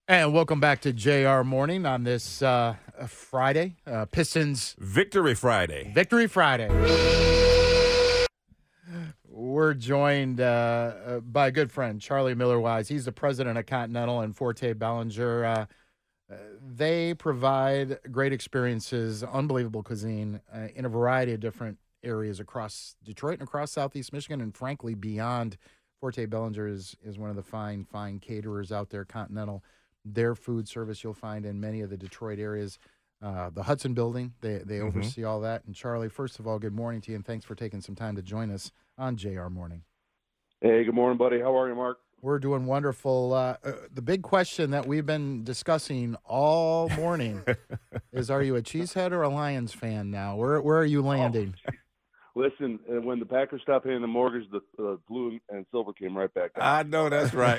And welcome back to JR Morning on this Friday, Pistons Victory Friday. Victory Friday. We're joined by a good friend, Charlie Miller-Wise. He's the president of Continental and Forte Bellinger. They provide great experiences, unbelievable cuisine in a variety of different areas across Detroit and across Southeast Michigan, and frankly, beyond. Forte Bellinger is one of the fine caterers out there, Continental. Their food service you'll find in many of the Detroit areas. The Hudson Building, they oversee all that. And Charlie, first of all, good morning to you, and thanks for taking some time to join us on JR Morning. Hey, good morning, buddy. How are you, Mark? We're doing wonderful. The big question that we've been discussing all morning is, are you a Cheesehead or a Lions fan now? Where are you landing? Listen, when the Packers stopped paying the mortgage, the blue and silver came right back down. I know that's right.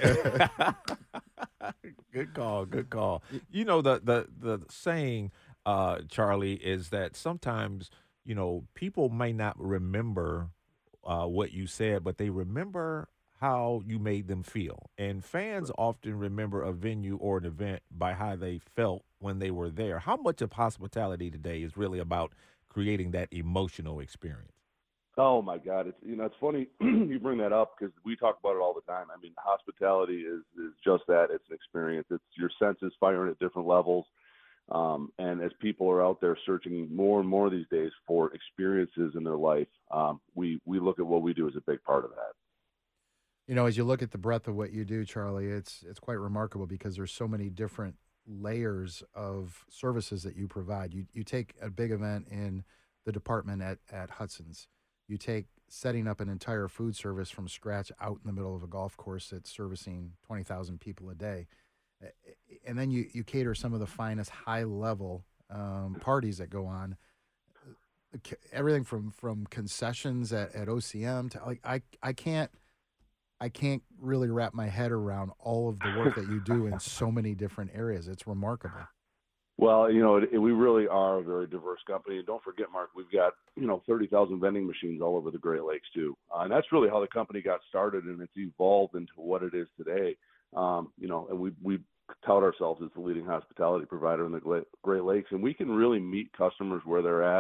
Good call. You know, the saying, Charlie, is that sometimes, people may not remember what you said, but they remember how you made them feel. And fans often remember a venue or an event by how they felt when they were there. How much of hospitality today is really about creating that emotional experience? Oh my God, it's funny you bring that up because we talk about it all the time. I mean, hospitality is just that. It's an experience. It's your senses firing at different levels. And as people are out there searching more and more these days for experiences in their life, we look at what we do as a big part of that. As you look at the breadth of what you do, Charlie, it's quite remarkable because there's so many different layers of services that you provide. You take a big event in the department at Hudson's. You take setting up an entire food service from scratch out in the middle of a golf course that's servicing 20,000 people a day. And then you cater some of the finest high-level parties that go on. Everything from concessions at OCM to I can't really wrap my head around all of the work that you do in so many different areas. It's remarkable. Well, we really are a very diverse company. And don't forget, Mark, we've got, 30,000 vending machines all over the Great Lakes, too. And that's really how the company got started, and it's evolved into what it is today. And we tout ourselves as the leading hospitality provider in the Great Lakes, and we can really meet customers where they're at.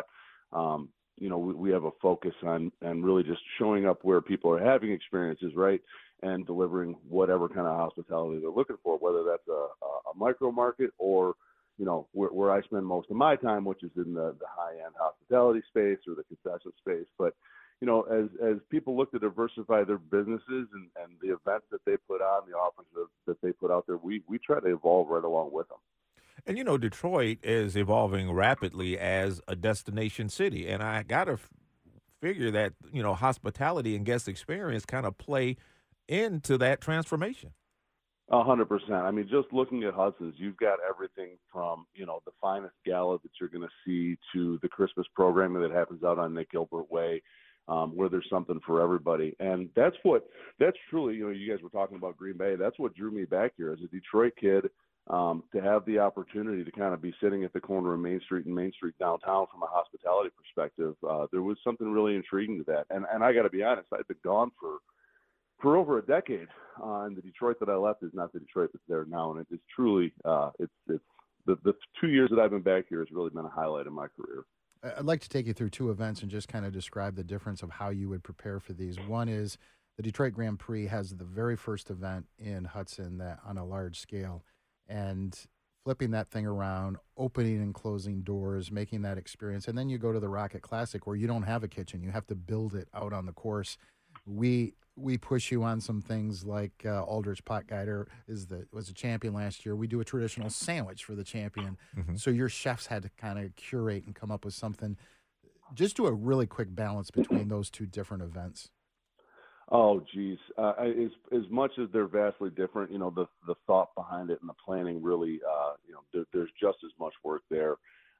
We have a focus on really just showing up where people are having experiences, right, and delivering whatever kind of hospitality they're looking for, whether that's a micro market or where I spend most of my time, which is in the high-end hospitality space or the concession space. But, as people look to diversify their businesses and the events that they put on, the offerings that they put out there, we try to evolve right along with them. And, Detroit is evolving rapidly as a destination city. And I got to figure that, hospitality and guest experience kind of play into that transformation. 100%. I mean, just looking at Hudson's, you've got everything from, the finest gala that you're going to see to the Christmas programming that happens out on Nick Gilbert Way, where there's something for everybody. And that's truly, you guys were talking about Green Bay. That's what drew me back here as a Detroit kid, to have the opportunity to kind of be sitting at the corner of Main Street and Main Street downtown from a hospitality perspective. There was something really intriguing to that. And I got to be honest, I've been gone for over a decade, and the Detroit that I left is not the Detroit that's there now. And it's truly, it's the 2 years that I've been back here has really been a highlight of my career. I'd like to take you through two events and just kind of describe the difference of how you would prepare for these. One is the Detroit Grand Prix has the very first event in Hudson that on a large scale, and flipping that thing around, opening and closing doors, making that experience. And then you go to the Rocket Classic where you don't have a kitchen. You have to build it out on the course. We push you on some things like Aldrich Potgieter was a champion last year. We do a traditional sandwich for the champion. Mm-hmm. So your chefs had to kind of curate and come up with something. Just do a really quick balance between those two different events. Oh, geez. As much as they're vastly different, the thought behind it and the planning really, there's just as much work there.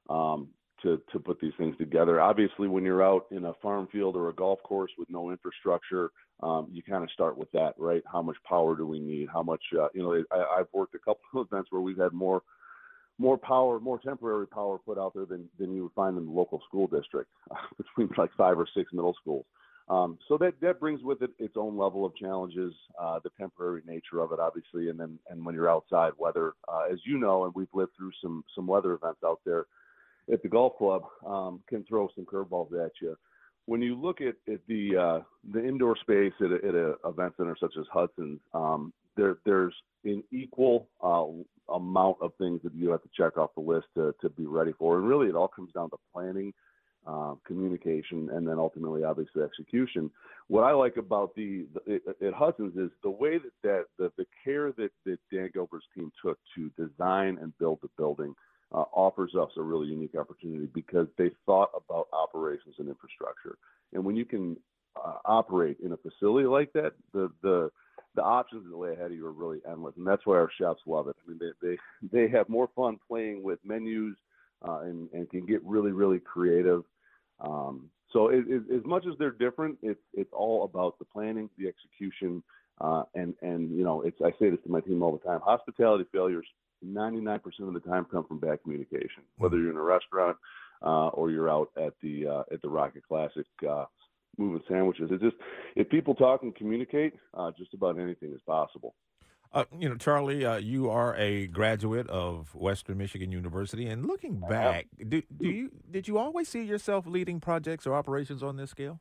To put these things together. Obviously, when you're out in a farm field or a golf course with no infrastructure, you kind of start with that, right? How much power do we need? How much, I've worked a couple of events where we've had more power, more temporary power put out there than you would find in the local school district between like 5 or 6 middle schools. So that brings with it its own level of challenges, the temporary nature of it, obviously, and when you're outside, weather, as you know, and we've lived through some weather events out there at the golf club, can throw some curveballs at you. When you look at the indoor space at a event center such as Hudson's, there's an equal amount of things that you have to check off the list to be ready for, and really it all comes down to planning, communication, and then ultimately, obviously, execution. What I like about at Hudson's is the way that the care that Dan Gilbert's team took to design and build the building offers us a really unique opportunity because they thought about operations and infrastructure. And when you can operate in a facility like that, the options that lay ahead of you are really endless, and that's why our chefs love it. I mean, they have more fun playing with menus and can get really, really creative. So as much as they're different, it's all about the planning, the execution, and I say this to my team all the time: hospitality failures 99% of the time come from bad communication. Whether you're in a restaurant or you're out at the Rocket Classic moving sandwiches, it's just if people talk and communicate, just about anything is possible. Charlie, you are a graduate of Western Michigan University, and looking back, did you always see yourself leading projects or operations on this scale?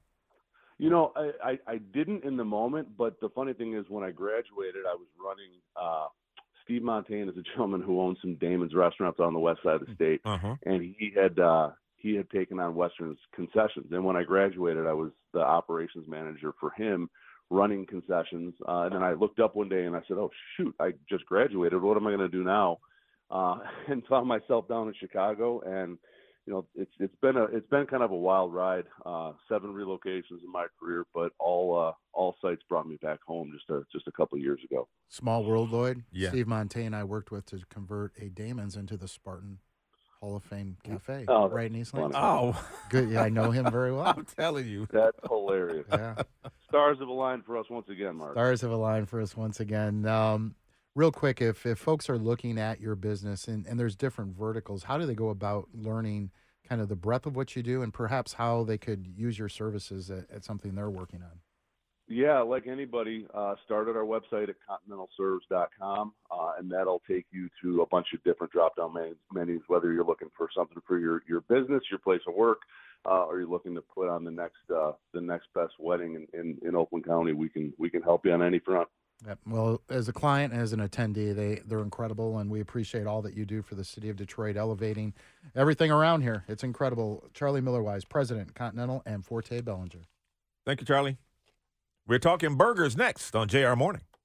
I didn't in the moment, but the funny thing is when I graduated, I was running Steve Montaigne is a gentleman who owns some Damon's restaurants on the west side of the state, and he had taken on Western's concessions. And when I graduated, I was the operations manager for him, running concessions. And then I looked up one day and I said, "Oh shoot, I just graduated. What am I going to do now?" And found myself down in Chicago, and it's been kind of a wild ride. 7 relocations in my career, but all sites brought me back home just a couple of years ago. Small world, Lloyd. Yeah. Steve Montaigne I worked with to convert a Damon's into the Spartan Hall of Fame Cafe right in East Lansing. Oh, good. Yeah, I know him very well. I'm telling you. That's hilarious. Yeah. Stars have aligned for us once again, Mark. Stars have aligned for us once again. Real quick, if folks are looking at your business and there's different verticals, how do they go about learning kind of the breadth of what you do and perhaps how they could use your services at something they're working on? Yeah, like anybody, start at our website at continentalserves.com, and that'll take you to a bunch of different drop-down menus, whether you're looking for something for your business, your place of work, or you're looking to put on the next best wedding in Oakland County. We can help you on any front. Yep. Well, as a client, as an attendee, they're incredible, and we appreciate all that you do for the city of Detroit, elevating everything around here. It's incredible. Charlie Miller-Wise, President, Continental, and Forte Bellinger. Thank you, Charlie. We're talking burgers next on JR Morning.